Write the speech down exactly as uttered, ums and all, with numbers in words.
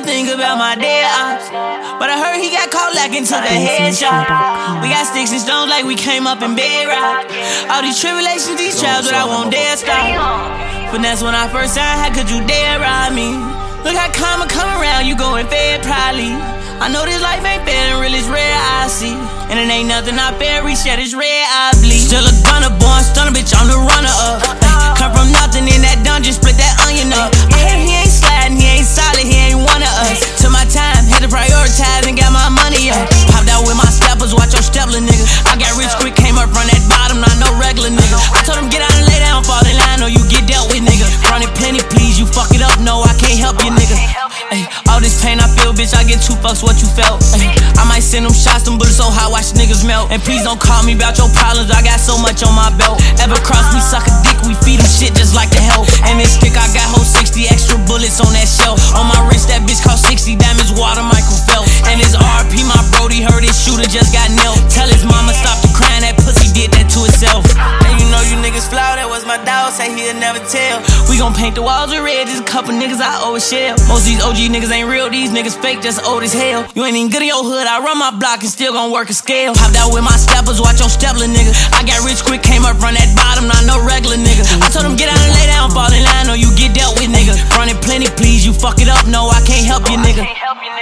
think about my dead ops. But I heard he got caught lacking, took a headshot. We got sticks and stones like we came up in bedrock. All these tribulations, these trials, but I won't dare stop. Finesse when I first signed, how could you dare ride me? Look how karma come around, you going fed probably. I know this life ain't fair and real, it's rare I see. And it ain't nothing I bury, shed it's red I bleed. Still a gunner, born stunner, bitch, I'm the runner up. Ay, come from nothing in that dungeon, split that onion up. I heard he ain't sliding, he ain't solid, he ain't one of us. Took my time, had to prioritize and got my money up. Popped out with my steppers, watch your stepler, nigga. I got rich quick, came up from that bottom, not no regular nigga. I told him get out and lay down, fall in line, or you get dealt with, nigga. Running plenty, please, you fuck it up, no, I can't help you, nigga. Ay, all this pain I feel, bitch, I get two fucks what you felt. Ay, I might send them shots, them bullets so hot, watch niggas melt. And please don't call me about your problems, I got so much on my belt. Ever cross me, suck a dick, we feed them shit just like the help. And this stick, I got whole sixty extra bullets on that shelf. On my wrist, that bitch cost sixty, damage water, Michael Phelps. And his R P, my brody, heard his shooter just got nailed. Tell his mama stop the crying, that pussy did that to itself. And you know you niggas flaw, that was my dog, say he'll never tell. We gon' paint the walls with red, just a couple niggas I owe a shell. Most of these O G niggas ain't real, these niggas fake, just old as hell. You ain't even good in your hood, I run my block and still gon' work a scale. Popped out with my steppers, watch your stepler, nigga. I got rich quick, came up from that bottom, not no regular nigga. I told him get out and lay down, fall in line, or you get dealt with, nigga. Running plenty, please, you fuck it up, no, I can't help you, nigga.